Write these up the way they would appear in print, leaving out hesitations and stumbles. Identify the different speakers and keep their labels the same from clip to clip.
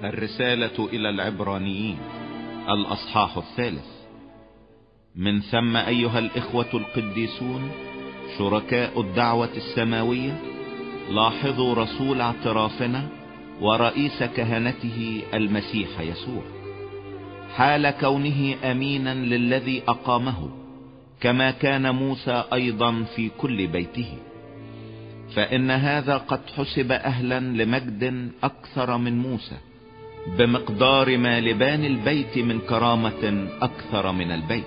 Speaker 1: الرسالة إلى العبرانيين الأصحاح 3. من ثم أيها الإخوة القديسون شركاء الدعوة السماوية، لاحظوا رسول اعترافنا ورئيس كهنته المسيح يسوع، حال كونه أمينا للذي أقامه، كما كان موسى أيضا في كل بيته. فإن هذا قد حسب أهلا لمجد أكثر من موسى، بمقدار ما لبان البيت من كرامة أكثر من البيت،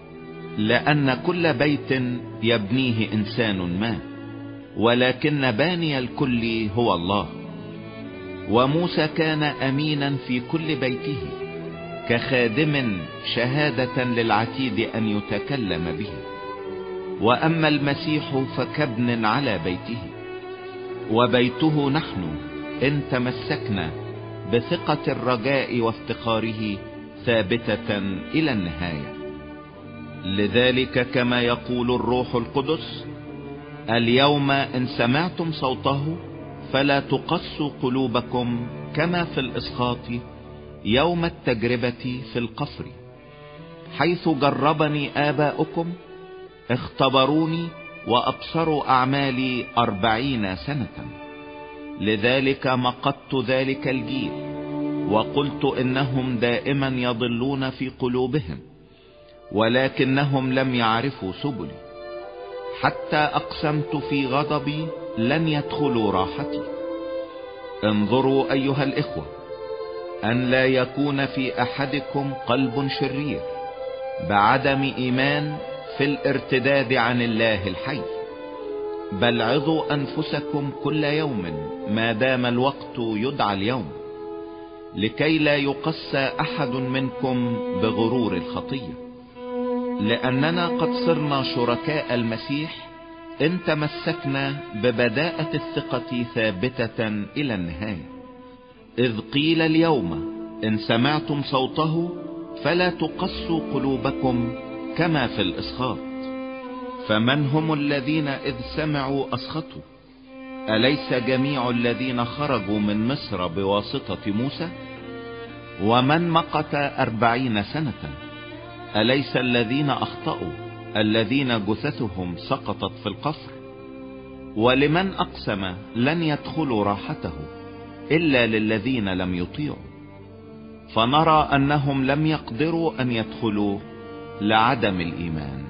Speaker 1: لأن كل بيت يبنيه إنسان ما، ولكن باني الكل هو الله. وموسى كان أمينا في كل بيته، كخادم شهادة للعتيد أن يتكلم به. وأما المسيح فكابن على بيته، وبيته نحن إن تمسكنا بثقة الرجاء وافتخاره ثابتة إلى النهاية. لذلك كما يقول الروح القدس: اليوم إن سمعتم صوته فلا تقسوا قلوبكم كما في الإسخاط يوم التجربة في القفر، حيث جربني آباؤكم، اختبروني وأبصروا أعمالي 40 سنة. لذلك مقت ذلك الجيل وقلت إنهم دائما يضلون في قلوبهم، ولكنهم لم يعرفوا سبلي، حتى أقسمت في غضبي لن يدخلوا راحتي. انظروا أيها الإخوة أن لا يكون في أحدكم قلب شرير بعدم إيمان في الارتداد عن الله الحي، بل عظوا أنفسكم كل يوم ما دام الوقت يدعى اليوم، لكي لا يقسى أحد منكم بغرور الخطية. لأننا قد صرنا شركاء المسيح إن تمسكنا ببداءة الثقة ثابتة إلى النهاية. إذ قيل اليوم إن سمعتم صوته فلا تقسوا قلوبكم كما في الإسخاط. فمن هم الذين إذ سمعوا أسخطوا؟ أليس جميع الذين خرجوا من مصر بواسطة موسى؟ ومن مقت 40 سنة؟ أليس الذين أخطأوا الذين جثثهم سقطت في القفر؟ ولمن أقسم لن يدخلوا راحته إلا للذين لم يطيعوا. فنرى أنهم لم يقدروا أن يدخلوا لعدم الإيمان.